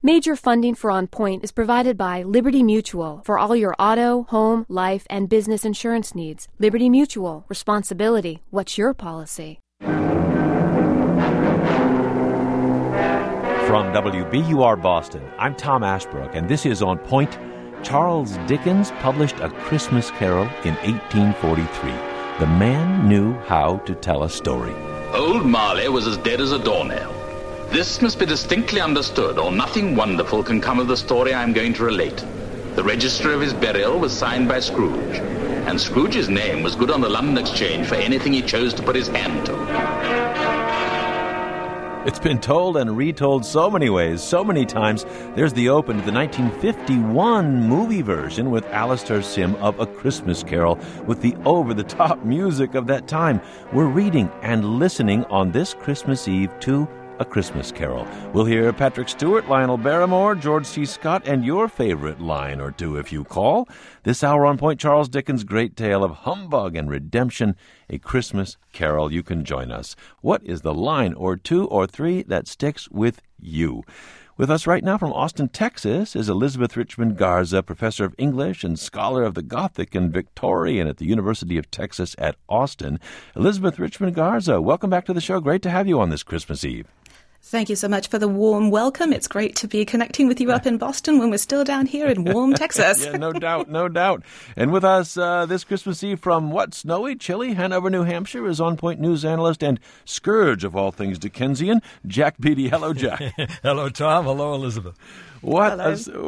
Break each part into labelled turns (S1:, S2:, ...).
S1: Major funding for On Point is provided by Liberty Mutual for all your auto, home, life, and business insurance needs. Liberty Mutual. Responsibility. What's your policy?
S2: From WBUR Boston, I'm Tom Ashbrook, and this is On Point. Charles Dickens published A Christmas Carol in 1843. The man knew how to tell a story.
S3: Old Marley was as dead as a doornail. This must be distinctly understood, or nothing wonderful can come of the story I am going to relate. The register of his burial was signed by Scrooge, and Scrooge's name was good on the London Exchange for anything he chose to put his hand to.
S2: It's been told and retold so many ways, so many times. There's the open to the 1951 movie version with Alastair Sim of A Christmas Carol with the over-the-top music of that time. We're reading and listening on this Christmas Eve to A Christmas Carol. We'll hear Patrick Stewart, Lionel Barrymore, George C. Scott, and your favorite line or two if you call. This hour On Point, Charles Dickens' great tale of humbug and redemption, A Christmas Carol. You can join us. What is the line or two or three that sticks with you? With us right now from Austin, Texas, is Elizabeth Richmond Garza, professor of English and scholar of the Gothic and Victorian at the University of Texas at Austin. Elizabeth Richmond Garza, welcome back to the show. Great to have you on this Christmas Eve.
S4: Thank you so much for the warm welcome. It's great to be connecting with you up in Boston when we're still down here in warm Texas.
S2: Yeah, no doubt, no doubt. And with us this Christmas Eve from snowy, chilly Hanover, New Hampshire is On Point news analyst and scourge of all things Dickensian, Jack Beatty. Hello, Jack.
S5: Hello, Tom. Hello, Elizabeth.
S2: What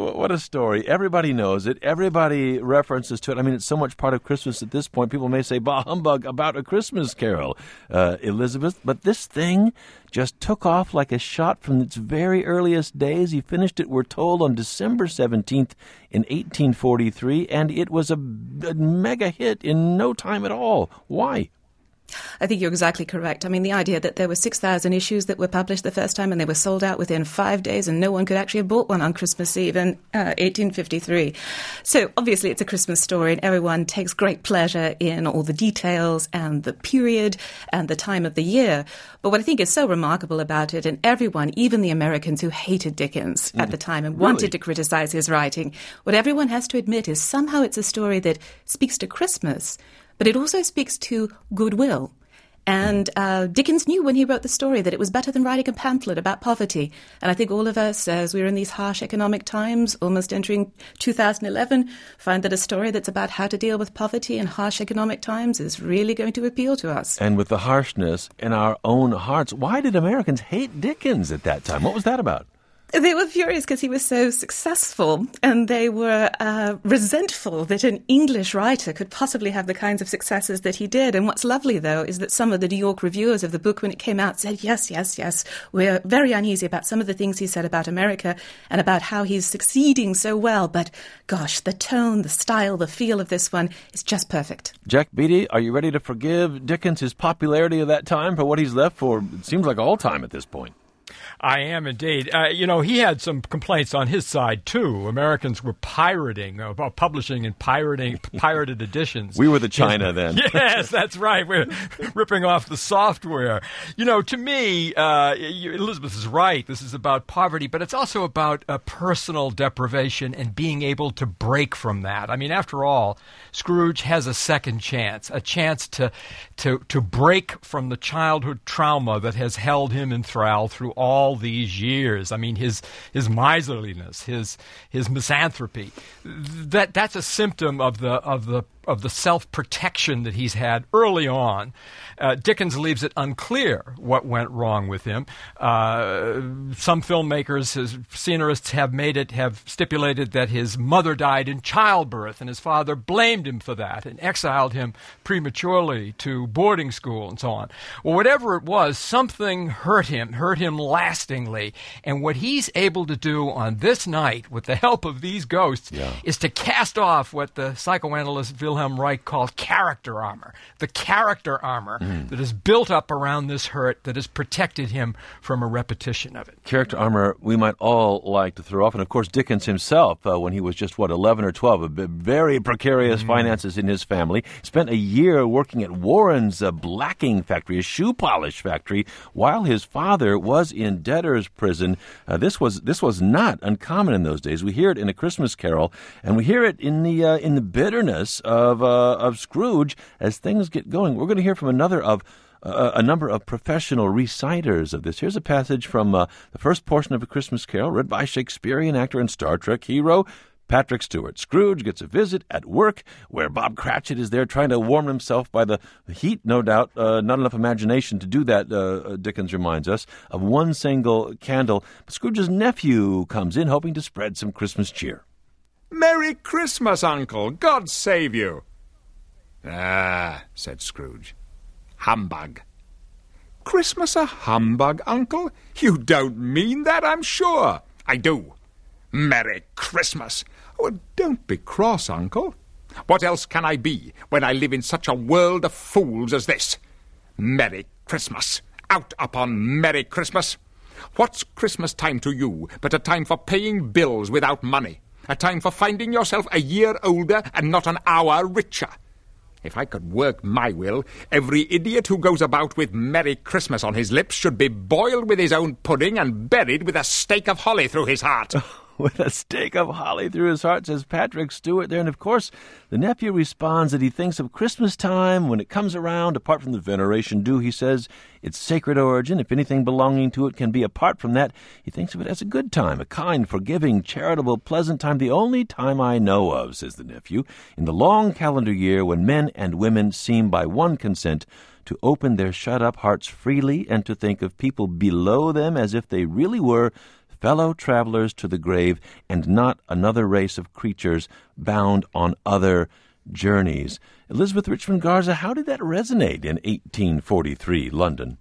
S2: a story. Everybody knows it. Everybody references to it. I mean, it's so much part of Christmas at this point. People may say, bah, humbug, about A Christmas Carol, Elizabeth. But this thing just took off like a shot from its very earliest days. He finished it, we're told, on December 17th in 1843, and it was a mega hit in no time at all. Why?
S4: I think you're exactly correct. I mean, the idea that there were 6,000 issues that were published the first time and they were sold out within 5 days and no one could actually have bought one on Christmas Eve in 1853. So obviously it's a Christmas story and everyone takes great pleasure in all the details and the period and the time of the year. But what I think is so remarkable about it, and everyone, even the Americans who hated Dickens at the time and wanted to criticize his writing, what everyone has to admit is somehow it's a story that speaks to Christmas, but it also speaks to goodwill. And Dickens knew when he wrote the story that it was better than writing a pamphlet about poverty. And I think all of us, as we're in these harsh economic times, almost entering 2011, find that a story that's about how to deal with poverty in harsh economic times is really going to appeal to us.
S2: And with the harshness in our own hearts, why did Americans hate Dickens at that time? What was that about?
S4: They were furious because he was so successful, and they were resentful that an English writer could possibly have the kinds of successes that he did. And what's lovely, though, is that some of the New York reviewers of the book, when it came out, said, yes, we're very uneasy about some of the things he said about America and about how he's succeeding so well. But gosh, the tone, the style, the feel of this one is just perfect.
S2: Jack Beatty, are you ready to forgive Dickens his popularity of that time for what he's left for, it seems like, all time at this point?
S5: I am indeed. He had some complaints on his side, too. Americans were pirating, publishing and pirated editions.
S2: We were the China then.
S5: Yes, that's right. We're ripping off the software. To me, Elizabeth is right. This is about poverty, but it's also about personal deprivation and being able to break from that. I mean, after all, Scrooge has a second chance, a chance to break from the childhood trauma that has held him in thrall through all these years. I mean, his miserliness, his misanthropy. That's a symptom of the self-protection that he's had early on. Dickens leaves it unclear what went wrong with him. Some filmmakers, scenarists have stipulated that his mother died in childbirth and his father blamed him for that and exiled him prematurely to boarding school and so on. Well, whatever it was, something hurt him lastingly. And what he's able to do on this night with the help of these ghosts is to cast off what the psychoanalyst Wilhelm Reich called character armor. The character armor that is built up around this hurt that has protected him from a repetition of it.
S2: Character armor we might all like to throw off. And, of course, Dickens himself, when he was just, 11 or 12, very precarious finances in his family, spent a year working at Warren's blacking factory, a shoe polish factory, while his father was in from debtor's prison. This was not uncommon in those days. We hear it in A Christmas Carol, and we hear it in the bitterness of Scrooge as things get going. We're going to hear from a number of professional reciters of this. Here's a passage from the first portion of A Christmas Carol, read by Shakespearean actor and Star Trek hero Patrick Stewart. Scrooge gets a visit at work where Bob Cratchit is there trying to warm himself by the heat, no doubt. Not enough imagination to do that, Dickens reminds us, of one single candle. But Scrooge's nephew comes in hoping to spread some Christmas cheer.
S6: "Merry Christmas, Uncle! God save you!" "Ah," said Scrooge. "Humbug." "Christmas a humbug, Uncle? You don't mean that, I'm sure." "I do. Merry Christmas." "Oh, don't be cross, Uncle. What else can I be when I live in such a world of fools as this? Merry Christmas. Out upon Merry Christmas. What's Christmas time to you but a time for paying bills without money? A time for finding yourself a year older and not an hour richer? If I could work my will, every idiot who goes about with Merry Christmas on his lips should be boiled with his own pudding and buried with a stake of holly through his heart."
S2: With a stake of holly through his heart, says Patrick Stewart there. And of course, the nephew responds that he thinks of Christmas time when it comes around, apart from the veneration due, he says, its sacred origin. If anything belonging to it can be apart from that, he thinks of it as a good time, a kind, forgiving, charitable, pleasant time, the only time I know of, says the nephew, in the long calendar year when men and women seem by one consent to open their shut-up hearts freely and to think of people below them as if they really were fellow travelers to the grave and not another race of creatures bound on other journeys. Elizabeth Richmond Garza, how did that resonate in 1843 London?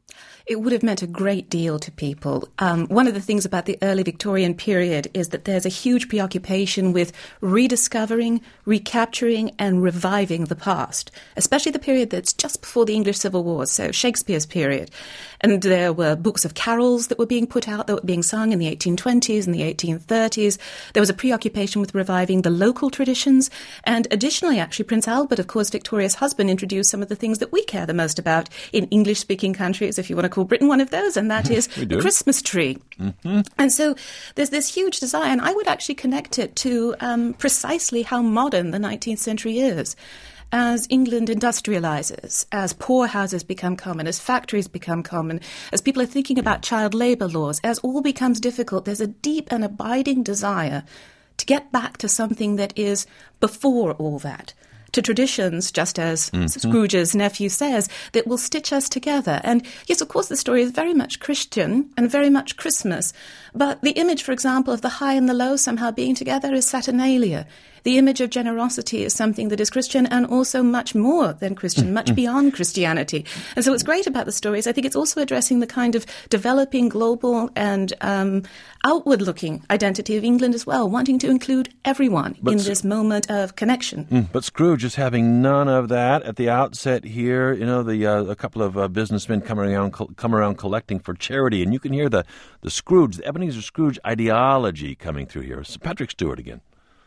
S4: It would have meant a great deal to people. One of the things about the early Victorian period is that there's a huge preoccupation with rediscovering, recapturing, and reviving the past, especially the period that's just before the English Civil War, so Shakespeare's period. And there were books of carols that were being put out, that were being sung in the 1820s and the 1830s. There was a preoccupation with reviving the local traditions. And additionally, actually, Prince Albert, of course, Victoria's husband, introduced some of the things that we care the most about in English-speaking countries, if you want to call Britain one of those, and that is the Christmas tree. Mm-hmm. And so there's this huge desire, and I would actually connect it to precisely how modern the 19th century is. As England industrializes, as poorhouses become common, as factories become common, as people are thinking about child labor laws, as all becomes difficult, there's a deep and abiding desire to get back to something that is before all that, to traditions, just as Scrooge's nephew says, that will stitch us together. And yes, of course, the story is very much Christian and very much Christmas. But the image, for example, of the high and the low somehow being together is Saturnalia. The image of generosity is something that is Christian and also much more than Christian, much beyond Christianity. And so what's great about the story is I think it's also addressing the kind of developing global and outward-looking identity of England as well, wanting to include everyone in this moment of connection.
S2: But Scrooge is having none of that at the outset here. You know, a couple of businessmen come around collecting for charity, and you can hear the Scrooge, the Ebenezer Scrooge ideology coming through here. So Patrick Stewart again.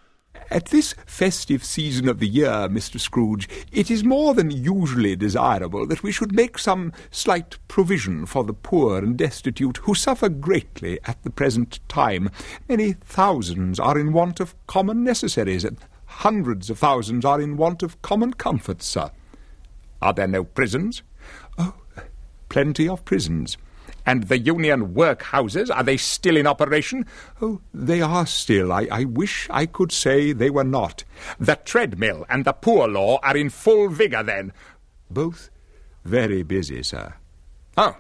S6: "At this festive season of the year, Mr. Scrooge, it is more than usually desirable that we should make some slight provision for the poor and destitute who suffer greatly at the present time. Many thousands are in want of common necessaries, and hundreds of thousands are in want of common comforts, sir." "Are there no prisons?" "Oh, plenty of prisons." "And the union workhouses, are they still in operation?" "Oh, they are still. I wish I could say they were not." "The treadmill and the poor law are in full vigour, then?" "Both very busy, sir." "Oh,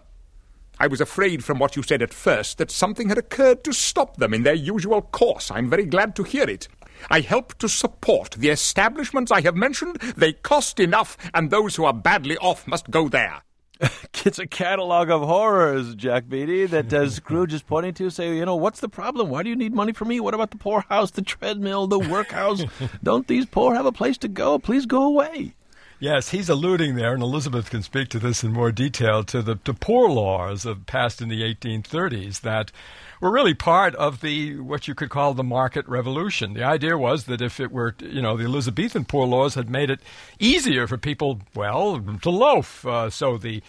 S6: I was afraid from what you said at first that something had occurred to stop them in their usual course. I'm very glad to hear it. I help to support the establishments I have mentioned. They cost enough, and those who are badly off must go there."
S2: It's a catalog of horrors, Jack Beatty, that Scrooge is pointing to. Say, what's the problem? Why do you need money from me? What about the poorhouse, the treadmill, the workhouse? Don't these poor have a place to go? Please go away.
S5: Yes, he's alluding there, and Elizabeth can speak to this in more detail, to the poor laws passed in the 1830s that were really part of what you could call the market revolution. The idea was that if it were, the Elizabethan poor laws had made it easier for people, to loaf. So the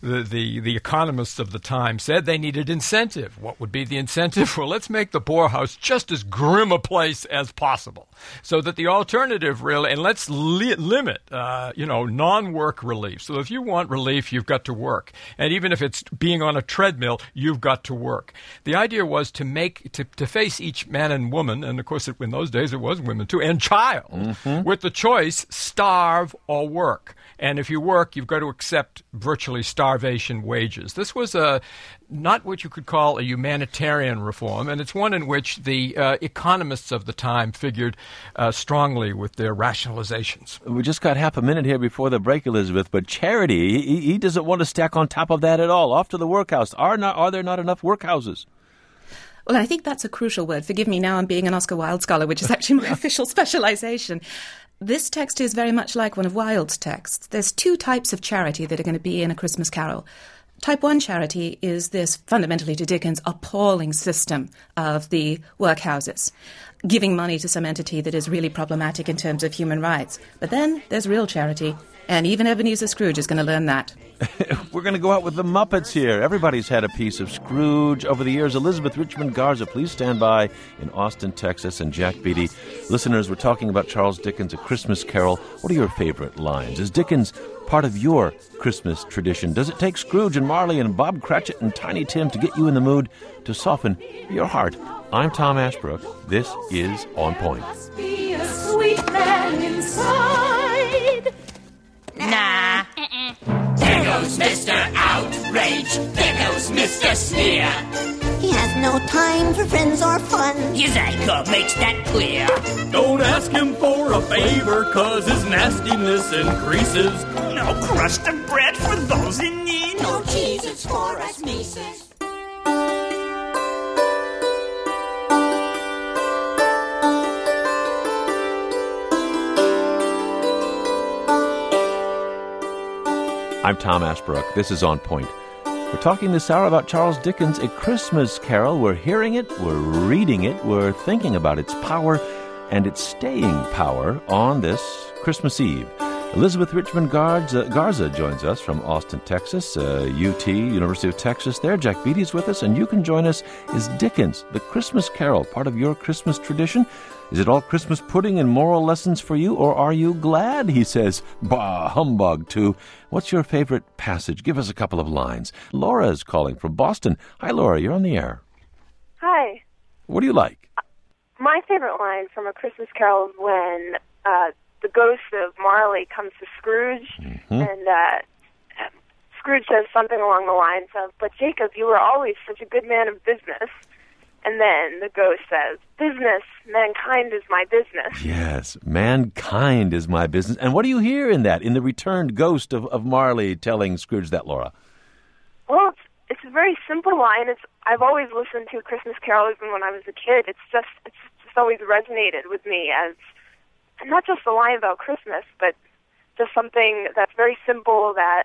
S5: the economists of the time said they needed incentive. What would be the incentive? Well, let's make the poorhouse just as grim a place as possible, so that the alternative really, and let's limit, non-work relief. So if you want relief, you've got to work, and even if it's being on a treadmill, you've got to work. The idea was to face each man and woman, and of course in those days it was women too, and child, with the choice: starve or work. And if you work, you've got to accept virtually starvation wages. This was not what you could call a humanitarian reform, and it's one in which the economists of the time figured strongly with their rationalizations.
S2: We just got half a minute here before the break, Elizabeth, but charity, he doesn't want to stack on top of that at all. Off to the workhouse. Are there not enough workhouses?
S4: Well, I think that's a crucial word. Forgive me, now I'm being an Oscar Wilde scholar, which is actually my official specialization. This text is very much like one of Wilde's texts. There's two types of charity that are going to be in A Christmas Carol. Type 1 charity is this, fundamentally to Dickens, appalling system of the workhouses, giving money to some entity that is really problematic in terms of human rights. But then there's real charity, and even Ebenezer Scrooge is going to learn that.
S2: We're going to go out with the Muppets here. Everybody's had a piece of Scrooge over the years. Elizabeth Richmond Garza, please stand by in Austin, Texas, and Jack Beatty. Listeners, we're talking about Charles Dickens' A Christmas Carol. What are your favorite lines? Is Dickens part of your Christmas tradition? Does it take Scrooge and Marley and Bob Cratchit and Tiny Tim to get you in the mood to soften your heart? I'm Tom Ashbrook. This is On Point.
S7: Must be a sweet man inside.
S8: Nah. There goes Mr. Outrage. There goes Mr. Sneer.
S9: He has no time for friends or fun.
S8: His anger makes that clear.
S10: Don't ask him for a favor, 'cause his nastiness increases.
S8: No crust of bread for those in need.
S9: No cheese, it's for us Mises.
S2: I'm Tom Ashbrook. This is On Point. We're talking this hour about Charles Dickens' A Christmas Carol. We're hearing it, we're reading it, we're thinking about its power and its staying power on this Christmas Eve. Elizabeth Richmond Garza joins us from Austin, Texas, UT, University of Texas there. Jack Beatty is with us, and you can join us. Is Dickens, The Christmas Carol, part of your Christmas tradition? Is it all Christmas pudding and moral lessons for you, or are you glad, he says, bah, humbug, too? What's your favorite passage? Give us a couple of lines. Laura is calling from Boston. Hi, Laura, you're on the air.
S11: Hi.
S2: What do you like?
S11: My favorite line from A Christmas Carol is when the ghost of Marley comes to Scrooge, and Scrooge says something along the lines of, "But Jacob, you were always such a good man of business." And then the ghost says, "Business, mankind is my business."
S2: Yes, mankind is my business. And what do you hear in that, in the returned ghost of Marley telling Scrooge that, Laura?
S11: Well, it's a very simple line. I've always listened to A Christmas Carol even when I was a kid. It's just always resonated with me as not just a line about Christmas, but just something that's very simple that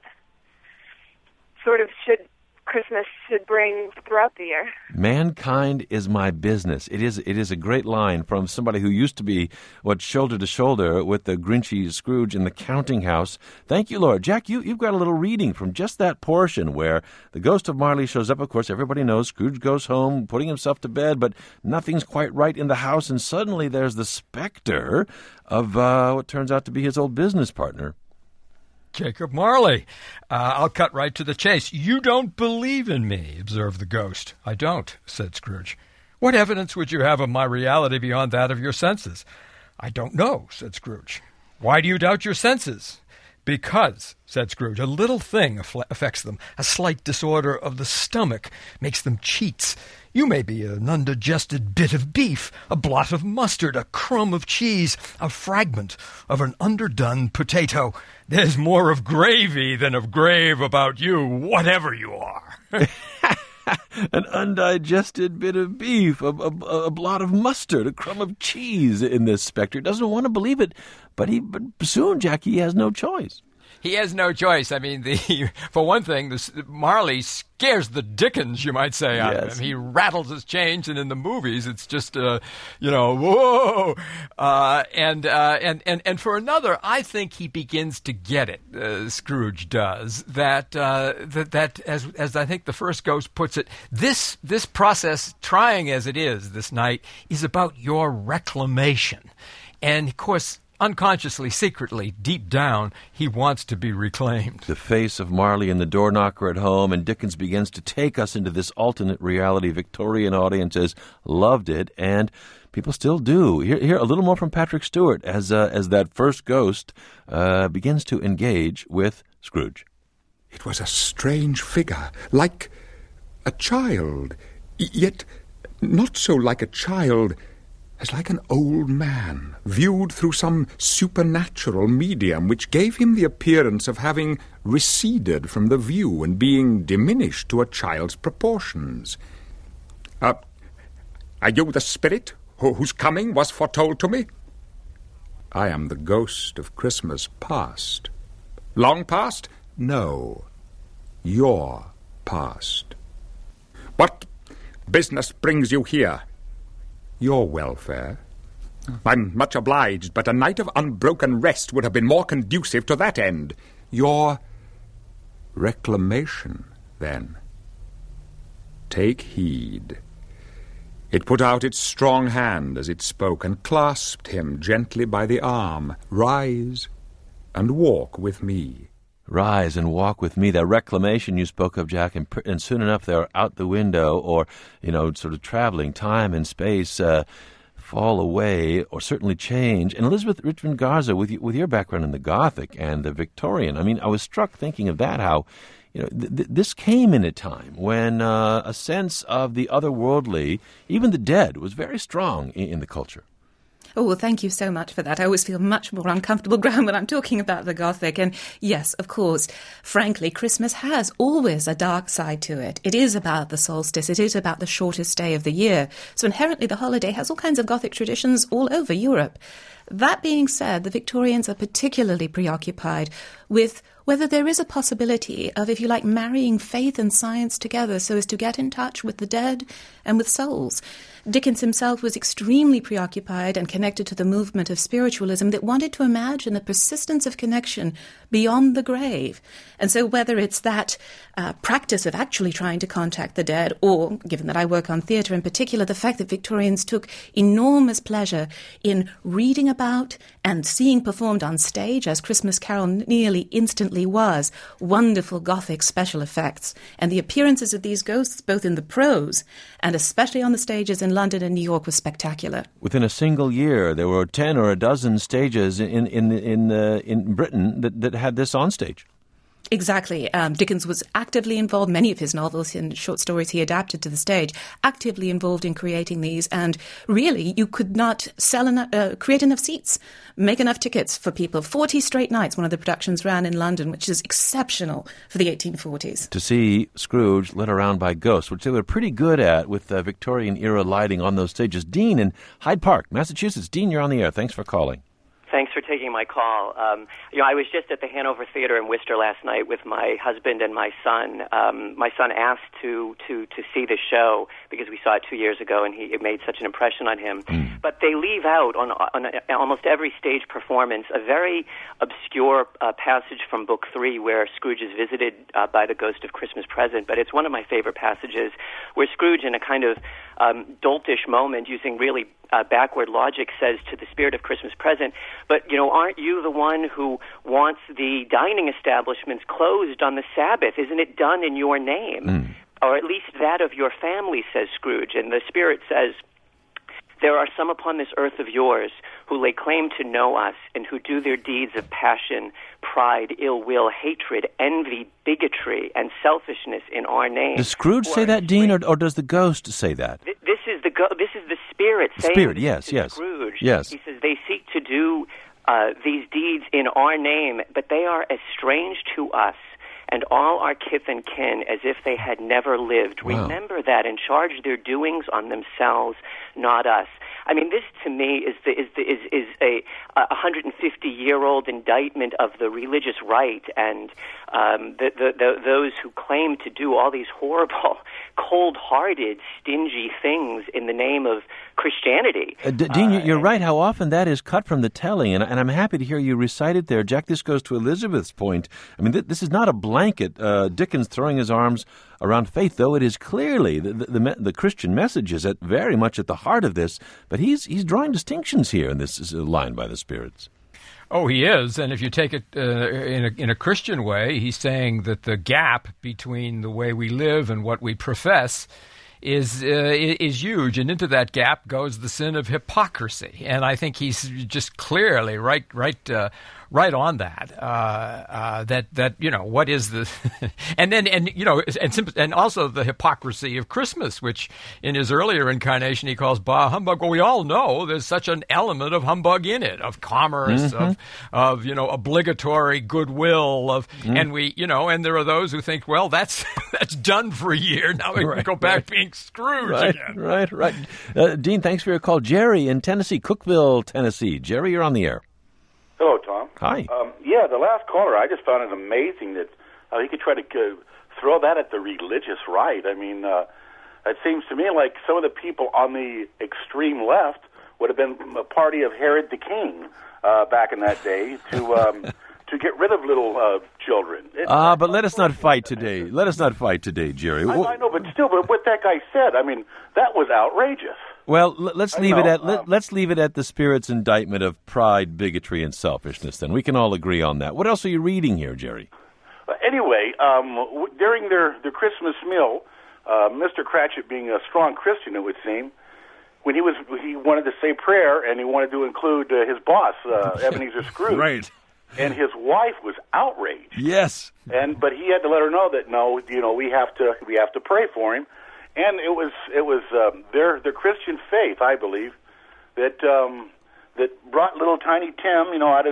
S11: sort of Christmas should bring throughout the year.
S2: Mankind is my business. It is a great line from somebody who used to be shoulder to shoulder with the Grinchy Scrooge in the counting house. Thank you, Laura. Jack, you've got a little reading from just that portion where the ghost of Marley shows up. Of course, everybody knows Scrooge goes home, putting himself to bed, but nothing's quite right in the house, and suddenly there's the specter of what turns out to be his old business partner.
S5: Jacob Marley. I'll cut right to the chase. "You don't believe in me," observed the ghost. "I don't," said Scrooge. "What evidence would you have of my reality beyond that of your senses?" "I don't know," said Scrooge. "Why do you doubt your senses?" "Because," said Scrooge, "a little thing affects them. A slight disorder of the stomach makes them cheats. You may be an undigested bit of beef, a blot of mustard, a crumb of cheese, a fragment of an underdone potato. There's more of gravy than of grave about you, whatever you are."
S2: An undigested bit of beef, a blot of mustard, a crumb of cheese in this specter. Doesn't want to believe it, but soon, Jackie, has no choice.
S5: He has no choice. I mean, for one thing, Marley scares the dickens, you might say, out of him. He rattles his chains, and in the movies, it's just, whoa. And for another, I think he begins to get it. Scrooge does that. As I think the first ghost puts it, this process, trying as it is this night, is about your reclamation, and of course, unconsciously, secretly, deep down, he wants to be reclaimed.
S2: The face of Marley and the door knocker at home, and Dickens begins to take us into this alternate reality. Victorian audiences loved it, and people still do. Here a little more from Patrick Stewart as that first ghost begins to engage with Scrooge.
S6: It was a strange figure, like a child, yet not so like a child as like an old man, viewed through some supernatural medium which gave him the appearance of having receded from the view and being diminished to a child's proportions. Are you the spirit whose coming was foretold to me? I am the ghost of Christmas past. Long past? No. Your past. What business brings you here? Your welfare. I'm much obliged, but a night of unbroken rest would have been more conducive to that end. Your reclamation, then. Take heed. It put out its strong hand as it spoke and clasped him gently by the arm. Rise and walk with me.
S2: Rise and walk with me. That reclamation you spoke of, Jack, and soon enough they're out the window, or, sort of traveling. Time and space fall away, or certainly change. And Elizabeth Richmond Garza, with your background in the Gothic and the Victorian, I was struck thinking of that, how this came in a time when a sense of the otherworldly, even the dead, was very strong in the culture.
S4: Oh, well, thank you so much for that. I always feel much more uncomfortable ground when I'm talking about the Gothic. And yes, of course, frankly, Christmas has always a dark side to it. It is about the solstice. It is about the shortest day of the year. So inherently, the holiday has all kinds of Gothic traditions all over Europe. That being said, the Victorians are particularly preoccupied with whether there is a possibility of, if you like, marrying faith and science together so as to get in touch with the dead and with souls. Dickens himself was extremely preoccupied and connected to the movement of spiritualism that wanted to imagine the persistence of connection beyond the grave. And so whether it's that practice of actually trying to contact the dead, or, given that I work on theatre in particular, the fact that Victorians took enormous pleasure in reading about and seeing performed on stage, as Christmas Carol nearly instantly was, wonderful Gothic special effects. And the appearances of these ghosts, both in the prose and especially on the stages in London and New York, was spectacular.
S2: Within a single year, there were 10 or a dozen stages in Britain that had this on stage.
S4: Exactly. Dickens was actively involved. Many of his novels and short stories he adapted to the stage, actively involved in creating these. And really, you could not create enough seats, make enough tickets for people. 40 straight nights, one of the productions ran in London, which is exceptional for the 1840s.
S2: To see Scrooge led around by ghosts, which they were pretty good at with Victorian-era lighting on those stages. Dean in Hyde Park, Massachusetts. Dean, you're on the air. Thanks for calling.
S12: Thanks for taking my call. I was just at the Hanover Theatre in Worcester last night with my husband and my son. My son asked to see the show because we saw it 2 years ago, and it made such an impression on him. But they leave out on almost every stage performance a very obscure passage from Book 3 where Scrooge is visited by the ghost of Christmas Present. But it's one of my favorite passages where Scrooge, in a kind of doltish moment, using really backward logic, says to the spirit of Christmas Present, but, aren't you the one who wants the dining establishments closed on the Sabbath? Isn't it done in your name? Or at least that of your family, says Scrooge. And the spirit says, there are some upon this earth of yours who lay claim to know us and who do their deeds of passion, pride, ill will, hatred, envy, bigotry, and selfishness in our name.
S2: Does Scrooge say that, Dean, or does the ghost say that?
S12: This is the spirit saying
S2: spirit, yes.
S12: Scrooge.
S2: Yes.
S12: He says they seek to do these deeds in our name, but they are as strange to us and all our kith and kin as if they had never lived. Wow. Remember that and charge their doings on themselves, not us. I mean, this to me is a 150-year-old indictment of the religious right and those who claim to do all these horrible, cold-hearted, stingy things in the name of Christianity.
S2: Dean, you're right how often that is cut from the telling, and I'm happy to hear you recite it there. Jack, this goes to Elizabeth's point. I mean, this is not a blanket Dickens throwing his arms around faith, though it is clearly the Christian message is very much at the heart of this, but he's drawing distinctions here, and this is a line by the spirits.
S5: Oh, he is, and if you take it in a Christian way, he's saying that the gap between the way we live and what we profess is huge, and into that gap goes the sin of hypocrisy. And I think he's just clearly right on that. That what is the and also the hypocrisy of Christmas, which in his earlier incarnation he calls bah humbug. Well, we all know there's such an element of humbug in it, of commerce, of obligatory goodwill, and there are those who think, well, that's done for a year. Now we can go back being Scrooge again. Right.
S2: Dean, thanks for your call. Jerry in Tennessee, Cookeville, Tennessee. Jerry, you're on the air.
S13: Hello, Tom.
S2: Hi.
S13: The last caller, I just found it amazing that he could try to throw that at the religious right. I mean, it seems to me like some of the people on the extreme left would have been a party of Herod the King back in that day to get rid of little children.
S2: But let us not fight today. Let us not fight today, Jerry.
S13: I know, but what that guy said, I mean, that was outrageous.
S2: Well, let's leave it at the Spirit's indictment of pride, bigotry, and selfishness. Then we can all agree on that. What else are you reading here, Jerry?
S13: Anyway, during their Christmas meal, Mr. Cratchit, being a strong Christian, it would seem, when he wanted to say prayer and he wanted to include his boss, Ebenezer Scrooge.
S2: Right.
S13: And his wife was outraged.
S2: Yes.
S13: But he had to let her know that we have to pray for him. And it was their Christian faith, I believe, that brought little tiny Tim, out of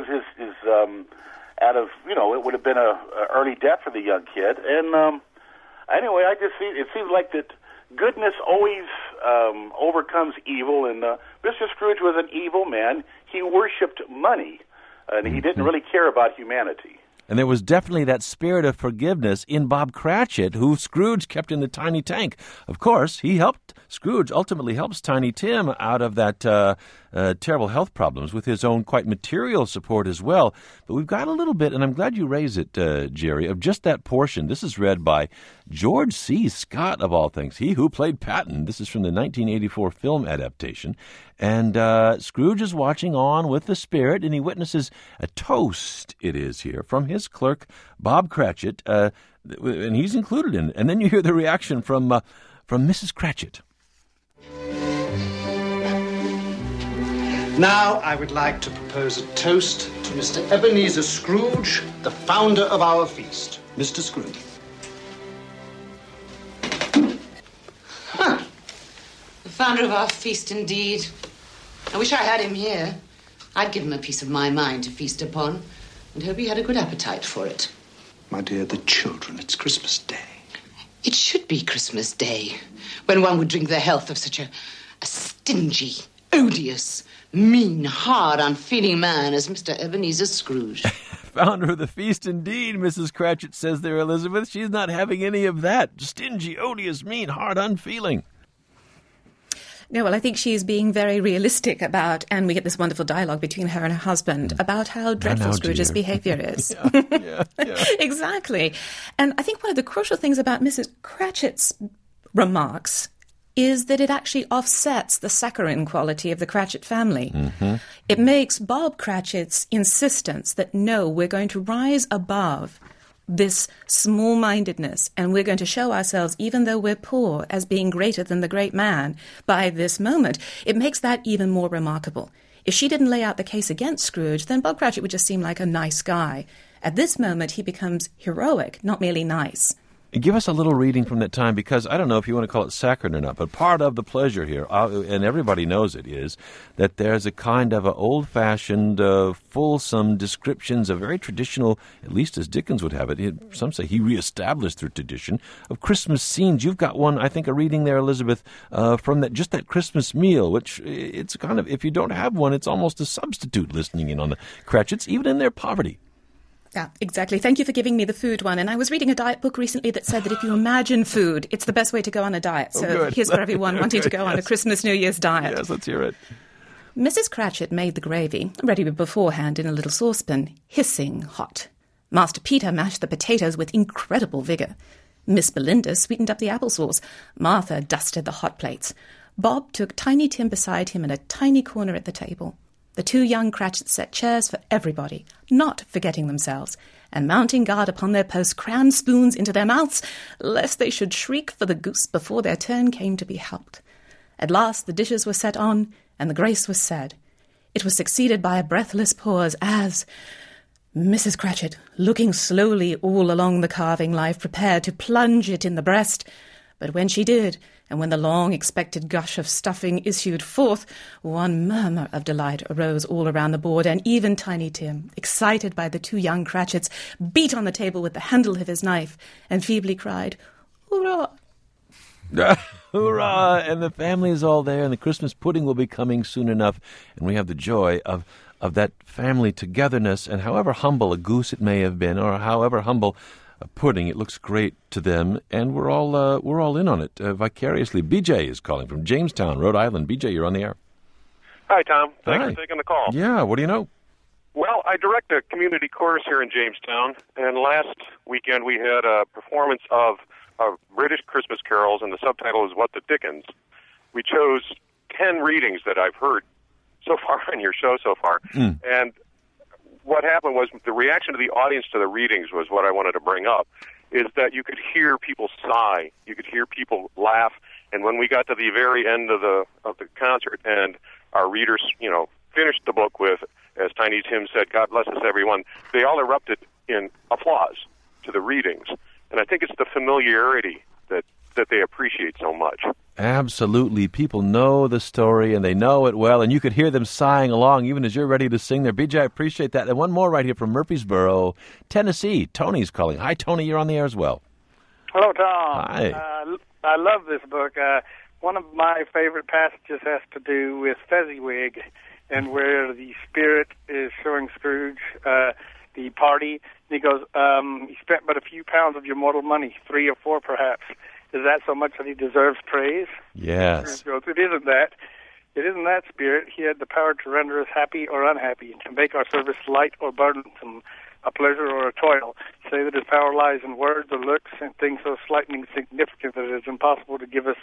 S13: it would have been a early death for the young kid. And anyway, it seems like that goodness always overcomes evil. And Mr. Scrooge was an evil man. He worshipped money, and he didn't really care about humanity.
S2: And there was definitely that spirit of forgiveness in Bob Cratchit, who Scrooge kept in the tiny tank. Of course, Scrooge ultimately helps Tiny Tim out of that terrible health problems with his own quite material support as well. But we've got a little bit, and I'm glad you raise it, Jerry, of just that portion. This is read by George C. Scott, of all things, he who played Patton. This is from the 1984 film adaptation. And Scrooge is watching on with the spirit, and he witnesses a toast, it is here, from his clerk, Bob Cratchit, and he's included in it. And then you hear the reaction from Mrs. Cratchit.
S14: Now I would like to propose a toast to Mr. Ebenezer Scrooge, the founder of our feast. Mr. Scrooge.
S15: The founder of our feast, indeed. I wish I had him here. I'd give him a piece of my mind to feast upon, and hope he had a good appetite for it.
S14: My dear, the children, it's Christmas Day.
S15: It should be Christmas Day, when one would drink the health of such a stingy, odious, mean, hard, unfeeling man as Mr. Ebenezer Scrooge.
S2: Founder of the feast, indeed, Mrs. Cratchit says there, Elizabeth. She's not having any of that. Stingy, odious, mean, hard, unfeeling.
S4: No, well, I think she's being very realistic about, and we get this wonderful dialogue between her and her husband about how dreadful Scrooge's behavior is.
S2: Yeah.
S4: Exactly. And I think one of the crucial things about Mrs. Cratchit's remarks is that it actually offsets the saccharine quality of the Cratchit family.
S2: Mm-hmm.
S4: It makes Bob Cratchit's insistence that, no, we're going to rise above this small-mindedness, and we're going to show ourselves, even though we're poor, as being greater than the great man by this moment. It makes that even more remarkable. If she didn't lay out the case against Scrooge, then Bob Cratchit would just seem like a nice guy. At this moment, he becomes heroic, not merely nice.
S2: Give us a little reading from that time, because I don't know if you want to call it saccharine or not, but part of the pleasure here, and everybody knows it, is that there's a kind of a old-fashioned, fulsome descriptions of very traditional, at least as Dickens would have it. Some say he reestablished the tradition of Christmas scenes. You've got one, I think, a reading there, Elizabeth, from that Christmas meal, which it's kind of, if you don't have one, it's almost a substitute listening in on the Cratchits, even in their poverty.
S4: Yeah, exactly. Thank you for giving me the food one. And I was reading a diet book recently that said that if you imagine food, it's the best way to go on a diet. So here's for everyone wanting to go on a Christmas, New Year's diet.
S2: Yes, let's hear it.
S4: Mrs. Cratchit made the gravy, ready beforehand in a little saucepan, hissing hot. Master Peter mashed the potatoes with incredible vigour. Miss Belinda sweetened up the applesauce. Martha dusted the hot plates. Bob took Tiny Tim beside him in a tiny corner at the table. The two young Cratchits set chairs for everybody, not forgetting themselves, and mounting guard upon their posts, crammed spoons into their mouths, lest they should shriek for the goose before their turn came to be helped. At last the dishes were set on, and the grace was said. It was succeeded by a breathless pause as Mrs. Cratchit, looking slowly all along the carving knife, prepared to plunge it in the breast. But when she did, and when the long-expected gush of stuffing issued forth, one murmur of delight arose all around the board, and even Tiny Tim, excited by the two young Cratchits, beat on the table with the handle of his knife, and feebly cried, "Hurrah!"
S2: Hurrah! And the family is all there, and the Christmas pudding will be coming soon enough, and we have the joy of that family togetherness, and however humble a goose it may have been, or however humble a pudding, it looks great to them, and we're all in on it vicariously. BJ is calling from Jamestown, Rhode Island. BJ, you're on the air.
S16: Hi, Tom. Thanks
S2: Hi.
S16: for taking the call.
S2: Yeah, what do you know?
S16: Well, I direct a community chorus here in Jamestown, and last weekend we had a performance of British Christmas carols, and the subtitle is What the Dickens. We chose 10 readings that I've heard so far on your show so far, and what happened was the reaction of the audience to the readings was what I wanted to bring up, is that you could hear people sigh, you could hear people laugh, and when we got to the very end of the concert and our readers, finished the book with, as Tiny Tim said, "God bless us, everyone," they all erupted in applause to the readings. And I think it's the familiarity that they appreciate so much.
S2: Absolutely. People know the story, and they know it well, and you could hear them sighing along even as you're ready to sing there. BJ, I appreciate that. And one more right here from Murfreesboro, Tennessee. Tony's calling. Hi, Tony. You're on the air as well.
S17: Hello, Tom.
S2: Hi.
S17: I love this book. One of my favorite passages has to do with Fezziwig, and where the spirit is showing Scrooge the party. And he goes, "He spent but a few pounds of your mortal money, 3 or 4 perhaps. Is that so much that he deserves praise?"
S2: Yes.
S17: Scrooge goes, It isn't that, spirit. He had the power to render us happy or unhappy, to make our service light or burdensome, a pleasure or a toil. Say that his power lies in words or looks, and things so slightly significant that it is impossible to give us.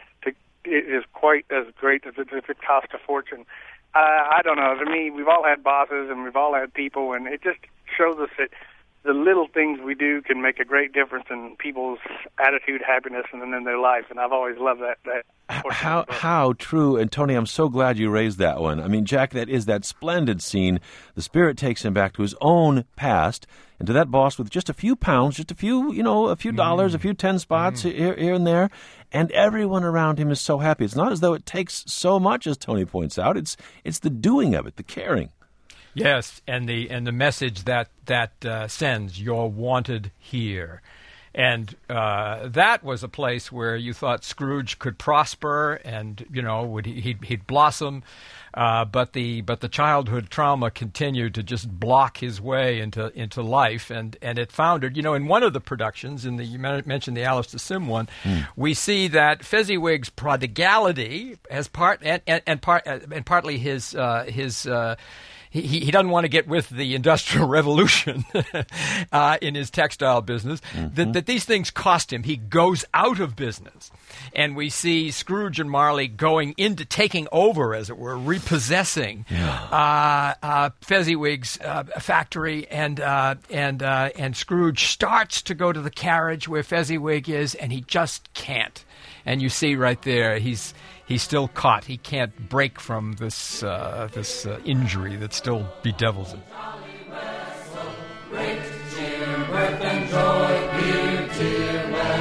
S17: It is quite as great as if it cost a fortune. I don't know. To me, we've all had bosses and we've all had people, and it just shows us that the little things we do can make a great difference in people's attitude, happiness, and in their life. And I've always loved that.
S2: How true. And Tony, I'm so glad you raised that one. I mean, Jack, that is that splendid scene. The spirit takes him back to his own past, and to that boss with just a few pounds, just a few dollars, a few 10 spots here and there, and everyone around him is so happy. It's not as though it takes so much, as Tony points out. It's the doing of it, the caring.
S5: Yes, and the message that sends, "You're wanted here." And that was a place where you thought Scrooge could prosper, and he'd blossom, but the childhood trauma continued to just block his way into life, and it foundered. In one of the productions, you mentioned the Alistair Sim one, we see that Fezziwig's prodigality as partly his. He doesn't want to get with the Industrial Revolution in his textile business, that these things cost him. He goes out of business. And we see Scrooge and Marley going into taking over, as it were, repossessing Fezziwig's factory. And Scrooge starts to go to the carriage where Fezziwig is, and he just can't. And you see right there, he's still caught. He can't break from this injury that still bedevils him.
S7: Great cheer, mirth and joy, beauty,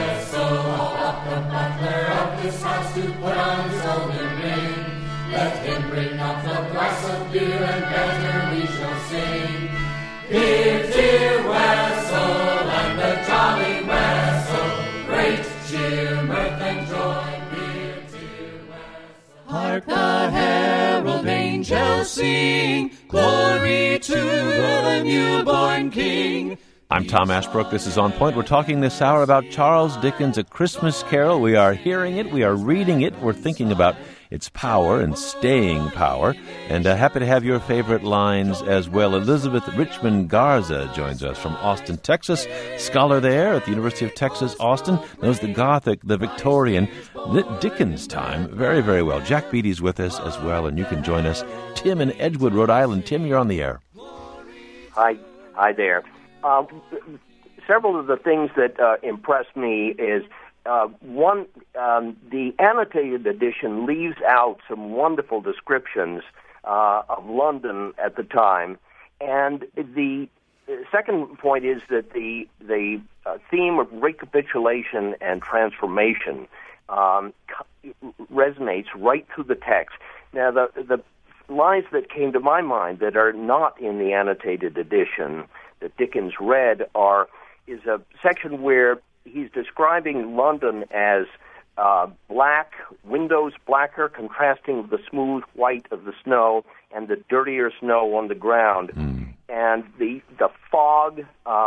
S18: to put on his golden ring. Let him bring up the glass of beer, and better we shall sing. Here, dear Wessel, and the jolly Wessel, great cheer, mirth, and joy. Here, dear Wessel. Hark the herald angels sing, glory to the newborn King.
S2: I'm Tom Ashbrook. This is On Point. We're talking this hour about Charles Dickens' A Christmas Carol. We are hearing it. We are reading it. We're thinking about its power and staying power. And happy to have your favorite lines as well. Elizabeth Richmond Garza joins us from Austin, Texas. Scholar there at the University of Texas, Austin. Knows the Gothic, the Victorian, the Dickens time very, very well. Jack Beatty's with us as well, and you can join us. Tim in Edgewood, Rhode Island. Tim, you're on the air.
S19: Hi there. Several of the things that impressed me is, one, the annotated edition leaves out some wonderful descriptions of London at the time. And the second point is that the theme of recapitulation and transformation resonates right through the text. Now, the lines that came to my mind that are not in the annotated edition that Dickens read is a section where he's describing London as black, windows blacker, contrasting with the smooth white of the snow and the dirtier snow on the ground, and the fog.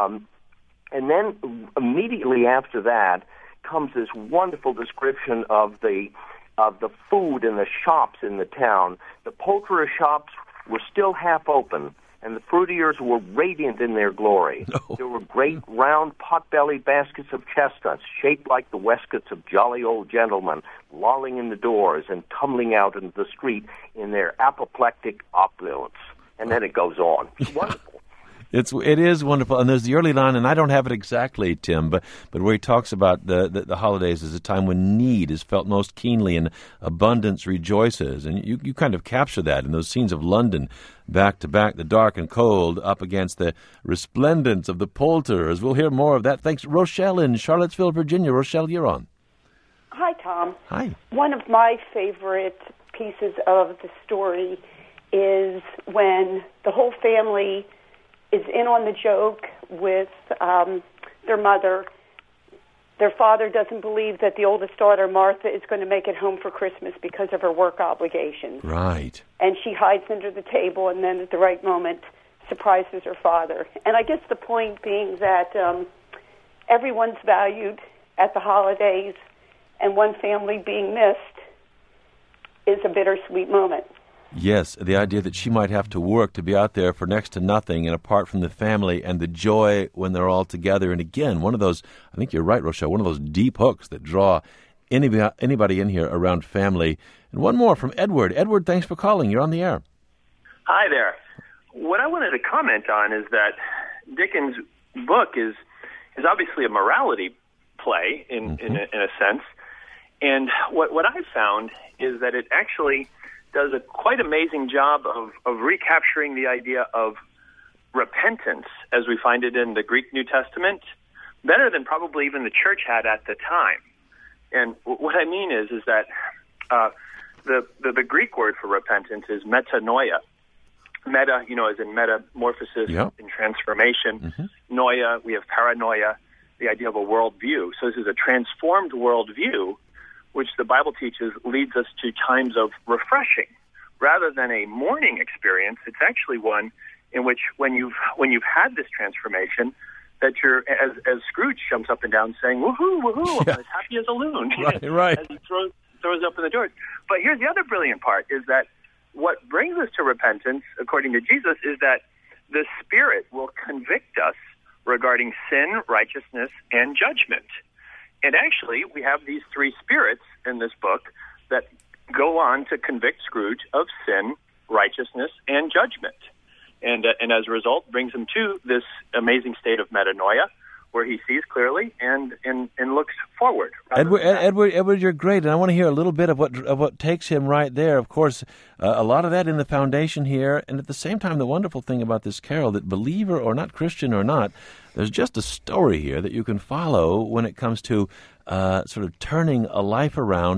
S19: And then immediately after that comes this wonderful description of the food in the shops in the town. The poulterers' shops were still half open, and the fruiterers were radiant in their glory. No. There were great round pot-bellied baskets of chestnuts, shaped like the waistcoats of jolly old gentlemen, lolling in the doors and tumbling out into the street in their apoplectic opulence. And then it goes on. It's wonderful.
S2: It is wonderful, and there's the early line, and I don't have it exactly, Tim, but where he talks about the holidays as a time when need is felt most keenly and abundance rejoices, and you kind of capture that in those scenes of London, back to back, the dark and cold, up against the resplendence of the poulterers. We'll hear more of that. Thanks, Rochelle in Charlottesville, Virginia. Rochelle, you're on.
S20: Hi, Tom.
S2: Hi.
S20: One of my favorite pieces of the story is when the whole family is in on the joke with their mother. Their father doesn't believe that the oldest daughter, Martha, is going to make it home for Christmas because of her work obligations.
S2: Right.
S20: And she hides under the table and then at the right moment surprises her father. And I guess the point being that everyone's valued at the holidays, and one family being missed is a bittersweet moment.
S2: Yes, the idea that she might have to work to be out there for next to nothing and apart from the family, and the joy when they're all together. And again, one of those, I think you're right, Rochelle, one of those deep hooks that draw anybody in here around family. And one more from Edward. Edward, thanks for calling. You're on the air.
S21: Hi there. What I wanted to comment on is that Dickens' book is obviously a morality play in a sense. And what I found is that it actually does a quite amazing job of recapturing the idea of repentance as we find it in the Greek New Testament, better than probably even the church had at the time. And what I mean is that the Greek word for repentance is metanoia. Meta, as in metamorphosis and transformation. Noia, we have paranoia, the idea of a worldview. So this is a transformed worldview, which the Bible teaches leads us to times of refreshing. Rather than a mourning experience, it's actually one in which when you've had this transformation, that you're, as Scrooge jumps up and down saying, woohoo, woohoo, I'm as happy as a loon.
S2: Right.
S21: As he throws open the doors. But here's the other brilliant part, is that what brings us to repentance, according to Jesus, is that the Spirit will convict us regarding sin, righteousness, and judgment. And actually, we have these three spirits in this book that go on to convict Scrooge of sin, righteousness, and judgment. And as a result, brings him to this amazing state of metanoia, where he sees clearly and looks forward.
S2: Edward, you're great, and I want to hear a little bit of what takes him right there. Of course, a lot of that in the foundation here, and at the same time, the wonderful thing about this carol, that believer or not, Christian or not, there's just a story here that you can follow when it comes to sort of turning a life around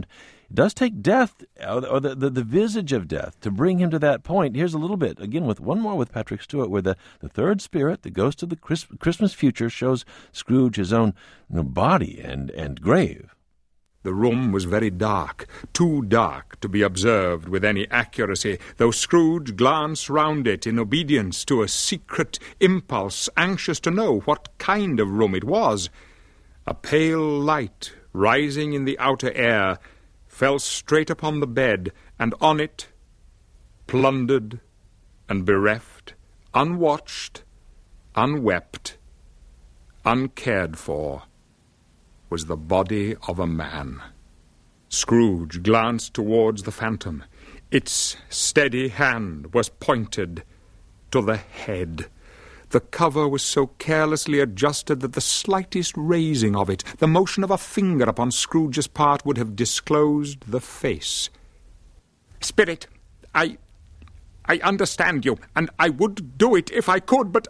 S2: It does take death, or the visage of death, to bring him to that point. Here's a little bit, again, with one more with Patrick Stewart, where the third spirit, the ghost of the Christmas future, shows Scrooge his own body and grave.
S6: The room was very dark, too dark to be observed with any accuracy, though Scrooge glanced round it in obedience to a secret impulse, anxious to know what kind of room it was. A pale light, rising in the outer air, fell straight upon the bed, and on it, plundered and bereft, unwatched, unwept, uncared for, was the body of a man. Scrooge glanced towards the phantom. Its steady hand was pointed to the head. The cover was so carelessly adjusted that the slightest raising of it, the motion of a finger upon Scrooge's part, would have disclosed the face. "Spirit, I understand you, and I would do it if I could, but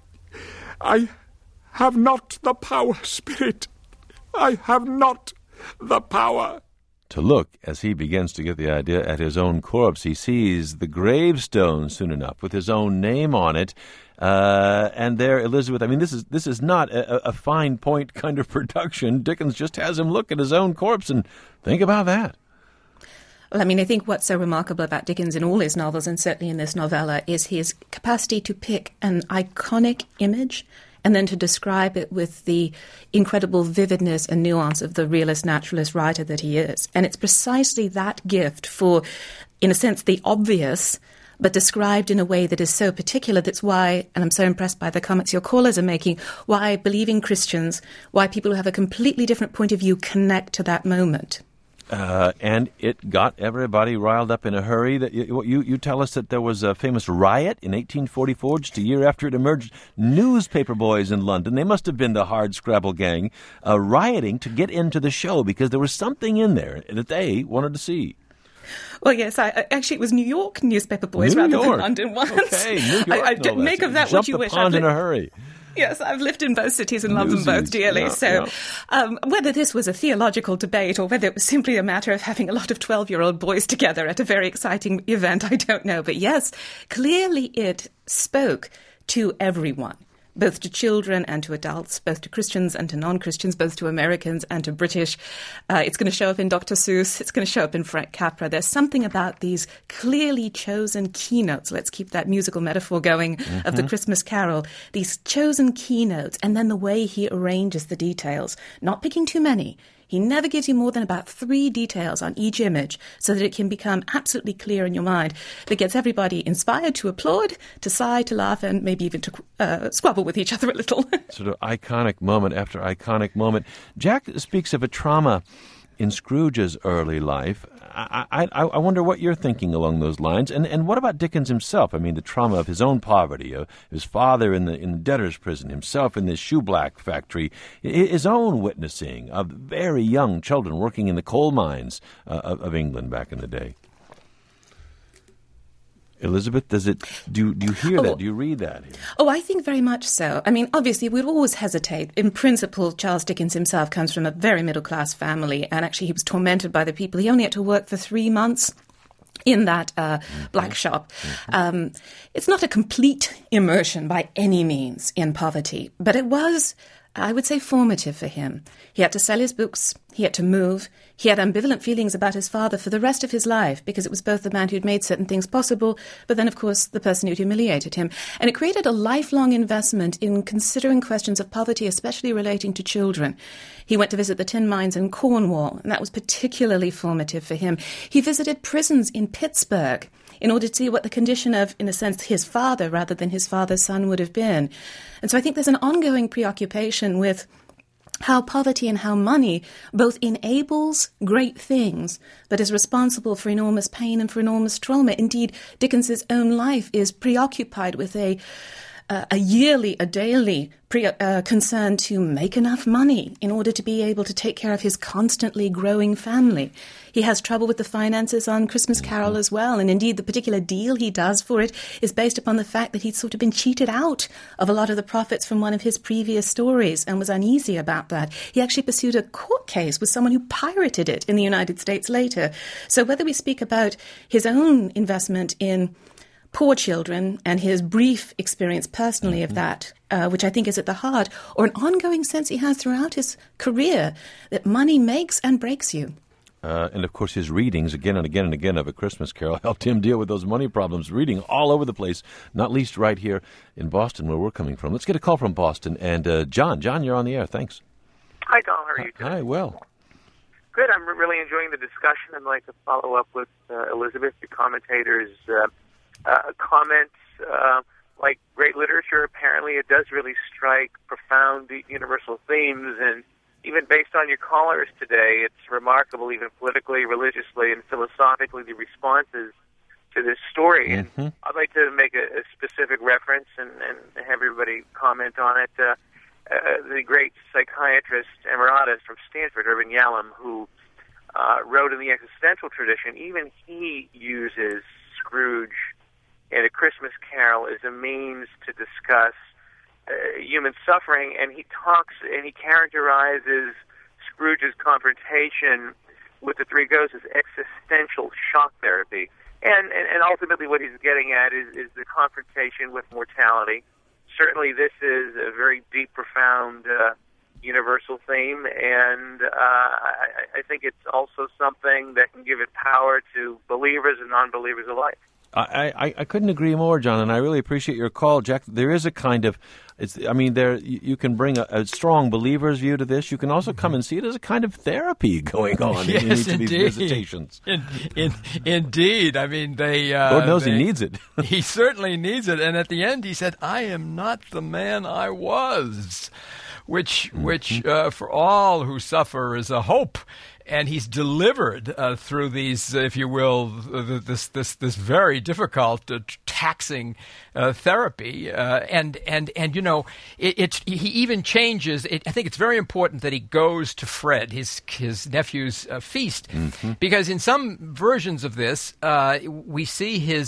S6: I have not the power, Spirit. I have not the power."
S2: To look, as he begins to get the idea, at his own corpse, he sees the gravestone soon enough with his own name on it. And there, Elizabeth, I mean, this is not a fine point kind of production. Dickens just has him look at his own corpse and think about that.
S4: Well, I mean, I think what's so remarkable about Dickens in all his novels, and certainly in this novella, is his capacity to pick an iconic image and then to describe it with the incredible vividness and nuance of the realist, naturalist writer that he is. And it's precisely that gift for, in a sense, the obvious, but described in a way that is so particular. That's why, and I'm so impressed by the comments your callers are making, why believing Christians, why people who have a completely different point of view connect to that moment.
S2: And it got everybody riled up in a hurry. That you tell us that there was a famous riot in 1844, just a year after it emerged. Newspaper boys in London, they must have been the Hardscrabble gang, rioting to get into the show because there was something in there that they wanted to see.
S4: Well, yes, actually it was New York newspaper boys rather than London ones.
S2: Okay, New York.
S4: I didn't make of that what you wish.
S2: Jumped the pond in a hurry.
S4: Yes, I've lived in both cities and love them both dearly. Whether this was a theological debate or whether it was simply a matter of having a lot of 12-year-old boys together at a very exciting event, I don't know. But yes, clearly it spoke to everyone, both to children and to adults, both to Christians and to non-Christians, both to Americans and to British. It's going to show up in Dr. Seuss. It's going to show up in Frank Capra. There's something about these clearly chosen keynotes. Let's keep that musical metaphor going of the Christmas Carol. These chosen keynotes, and then the way he arranges the details, not picking too many. He never gives you more than about 3 details on each image so that it can become absolutely clear in your mind. That gets everybody inspired to applaud, to sigh, to laugh, and maybe even to squabble with each other a little. Sort
S2: of iconic moment after iconic moment. Jack speaks of a trauma in Scrooge's early life. I wonder what you're thinking along those lines. And what about Dickens himself? I mean, the trauma of his own poverty, his father in the debtor's prison, himself in the shoeblack factory, his own witnessing of very young children working in the coal mines of England back in the day. Elizabeth, do you hear that? Do you read that?
S4: Oh, I think very much so. I mean, obviously, we'd always hesitate. In principle, Charles Dickens himself comes from a very middle-class family, and actually he was tormented by the people. He only had to work for 3 months in that black shop. It's not a complete immersion by any means in poverty, but it was, I would say, formative for him. He had to sell his books. He had to move. He had ambivalent feelings about his father for the rest of his life because it was both the man who'd made certain things possible, but then, of course, the person who'd humiliated him. And it created a lifelong investment in considering questions of poverty, especially relating to children. He went to visit the tin mines in Cornwall, and that was particularly formative for him. He visited prisons in Pittsburgh in order to see what the condition of, in a sense, his father rather than his father's son would have been. And so I think there's an ongoing preoccupation with how poverty and how money both enables great things, but is responsible for enormous pain and for enormous trauma. Indeed, Dickens's own life is preoccupied with a a yearly, a daily concern to make enough money in order to be able to take care of his constantly growing family. He has trouble with the finances on Christmas Carol as well, and indeed the particular deal he does for it is based upon the fact that he'd sort of been cheated out of a lot of the profits from one of his previous stories and was uneasy about that. He actually pursued a court case with someone who pirated it in the United States later. So whether we speak about his own investment in poor children and his brief experience personally of that, which I think is at the heart, or an ongoing sense he has throughout his career that money makes and breaks you.
S2: And, of course, his readings again and again and again of A Christmas Carol helped him deal with those money problems, reading all over the place, not least right here in Boston, where we're coming from. Let's get a call from Boston. And John, you're on the air. Thanks.
S1: Hi, Don. How are you today?
S2: Hi, well.
S1: Good. I'm really enjoying the discussion. I'd like to follow up with Elizabeth, the commentator's comments. Like great literature, apparently it does really strike profound, universal themes, and even based on your callers today, it's remarkable, even politically, religiously, and philosophically, the responses to this story. And I'd like to make a specific reference and have everybody comment on it. The great psychiatrist emeritus from Stanford, Irvin Yalom, who wrote in the existential tradition, even he uses Scrooge and A Christmas Carol as a means to discuss human suffering, and he characterizes Scrooge's confrontation with the three ghosts as existential shock therapy. And ultimately what he's getting at is the confrontation with mortality. Certainly this is a very deep, profound, universal theme, and I think it's also something that can give it power to believers and non-believers alike.
S2: I couldn't agree more, John, and I really appreciate your call, Jack. There is a kind of, you can bring a strong believer's view to this. You can also come and see it as a kind of therapy going on in each of these visitations.
S5: Indeed. I mean,
S2: Lord knows he needs it.
S5: He certainly needs it. And at the end, he said, "I am not the man I was," which for all who suffer is a hope. And he's delivered through these, if you will, this very difficult, taxing therapy. And you know, he even changes. I think it's very important that he goes to Fred, his nephew's feast, because in some versions of this, we see his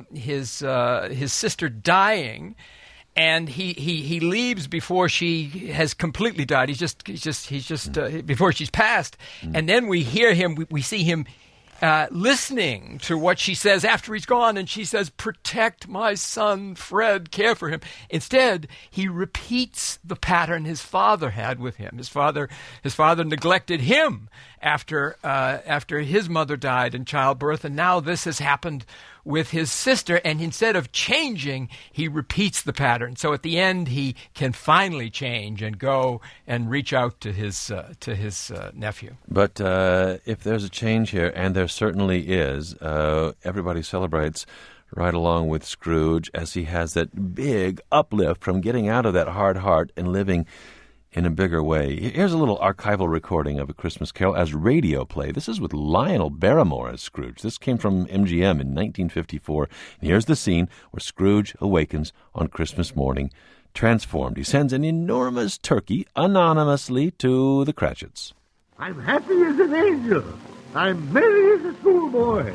S5: sister dying. And he leaves before she has completely died. He's just before she's passed. And then we hear him. We see him listening to what she says after he's gone, and she says, "Protect my son, Fred. Care for him." Instead, he repeats the pattern his father had with him. His father neglected him after his mother died in childbirth, and now this has happened with his sister, and instead of changing, he repeats the pattern. So at the end, he can finally change and go and reach out to his nephew.
S2: But if there's a change here, and there certainly is, everybody celebrates right along with Scrooge as he has that big uplift from getting out of that hard heart and living in a bigger way. Here's a little archival recording of A Christmas Carol as radio play. This is with Lionel Barrymore as Scrooge. This came from MGM in 1954. And here's the scene where Scrooge awakens on Christmas morning, transformed. He sends an enormous turkey anonymously to the Cratchits.
S22: I'm happy as an angel. I'm merry as a schoolboy.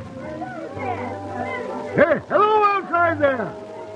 S22: Hey, hello outside there.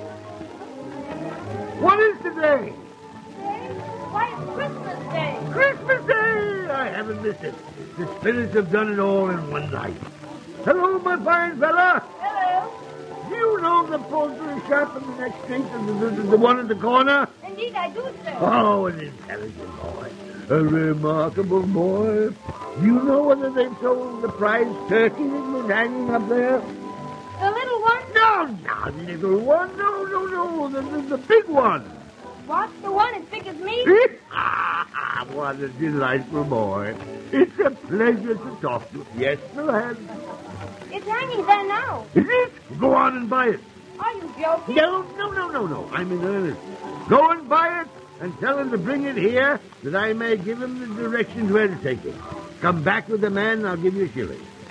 S22: What is today?
S7: Why, it's Christmas Day.
S22: Christmas Day! I haven't missed it. The spirits have done it all in one night. Hello, my fine fella.
S7: Hello.
S22: Do you know the poultry shop in the next street, the one at the corner?
S7: Indeed, I do, sir.
S22: Oh, an intelligent boy. A remarkable boy. Do you know whether they've sold the prize turkey that was hanging up there?
S7: The little one?
S22: No, not the little one. No. The big one.
S7: What? The one as big as me?
S22: What a delightful boy. It's a pleasure to talk to you. Yes, lad.
S7: It's hanging there now.
S22: Is it? Go on and buy it.
S7: Are you joking?
S22: No. I'm in earnest. Go and buy it and tell him to bring it here that I may give him the directions where to take it. Come back with the man and I'll give you a shilling.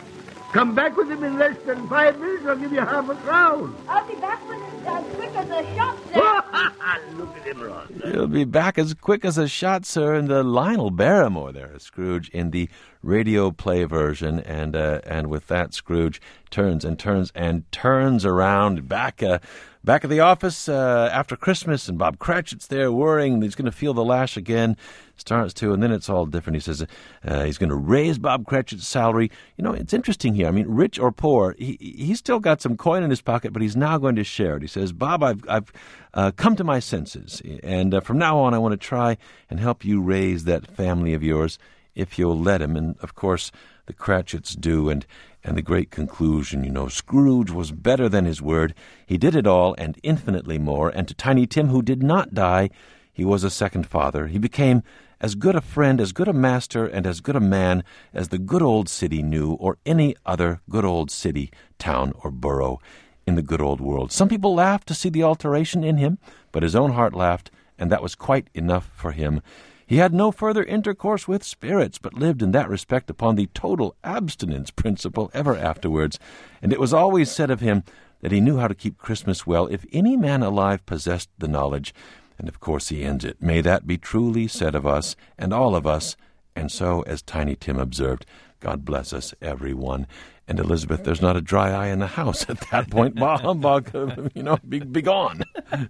S22: Come back with him in less than 5 minutes, I'll give you half a crown.
S7: I'll be back with it as quick as a shot, sir.
S22: Look at him run.
S2: He'll be back as quick as a shot, sir, in the Lionel Barrymore there, Scrooge, in the radio play version. And with that, Scrooge turns and turns and turns around back at the office after Christmas, and Bob Cratchit's there worrying he's going to feel the lash again. Starts to, and then it's all different. He says he's going to raise Bob Cratchit's salary. You know, it's interesting here. I mean, rich or poor, he's still got some coin in his pocket, but he's now going to share it. He says, Bob, I've come to my senses, and from now on I want to try and help you raise that family of yours if you'll let him. And, of course, the Cratchits do, and the great conclusion, you know, Scrooge was better than his word. He did it all and infinitely more, and to Tiny Tim, who did not die, he was a second father. He became as good a friend, as good a master, and as good a man as the good old city knew, or any other good old city, town, or borough in the good old world. Some people laughed to see the alteration in him, but his own heart laughed, and that was quite enough for him. He had no further intercourse with spirits, but lived in that respect upon the total abstinence principle ever afterwards. And it was always said of him that he knew how to keep Christmas well, if any man alive possessed the knowledge. And of course he ends it, may that be truly said of us, and all of us. And so, as Tiny Tim observed, God bless us, everyone. And Elizabeth, there's not a dry eye in the house at that point. Bah humbug, be gone.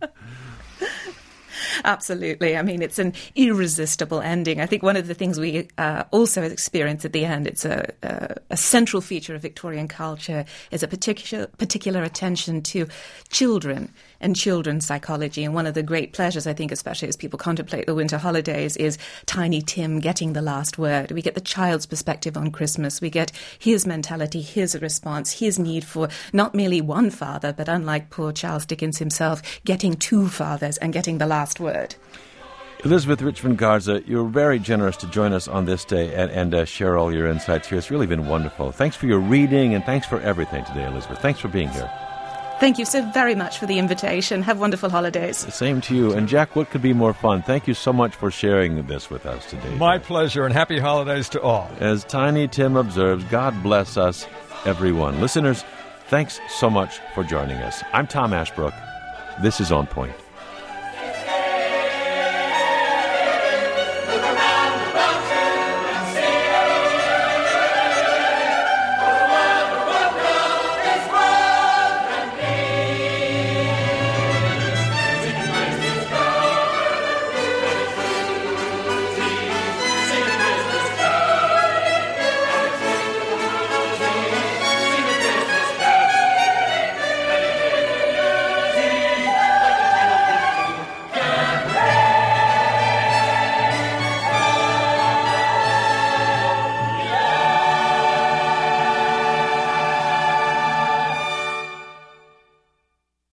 S4: Absolutely. I mean, it's an irresistible ending. I think one of the things we also experience at the end, it's a central feature of Victorian culture, is a particular attention to children and children's psychology. And one of the great pleasures, I think, especially as people contemplate the winter holidays, is Tiny Tim getting the last word. We get the child's perspective on Christmas. We get his mentality, his response, his need for not merely one father, but unlike poor Charles Dickens himself, getting two fathers and getting the last word.
S2: Elizabeth Richmond Garza, you're very generous to join us on this day and share all your insights here. It's really been wonderful. Thanks for your reading and thanks for everything today, Elizabeth. Thanks for being here.
S4: Thank you so very much for the invitation. Have wonderful holidays.
S2: Same to you. And Jack, what could be more fun? Thank you so much for sharing this with us today.
S5: My pleasure, and happy holidays to all.
S2: As Tiny Tim observes, God bless us, everyone. Listeners, thanks so much for joining us. I'm Tom Ashbrook. This is On Point.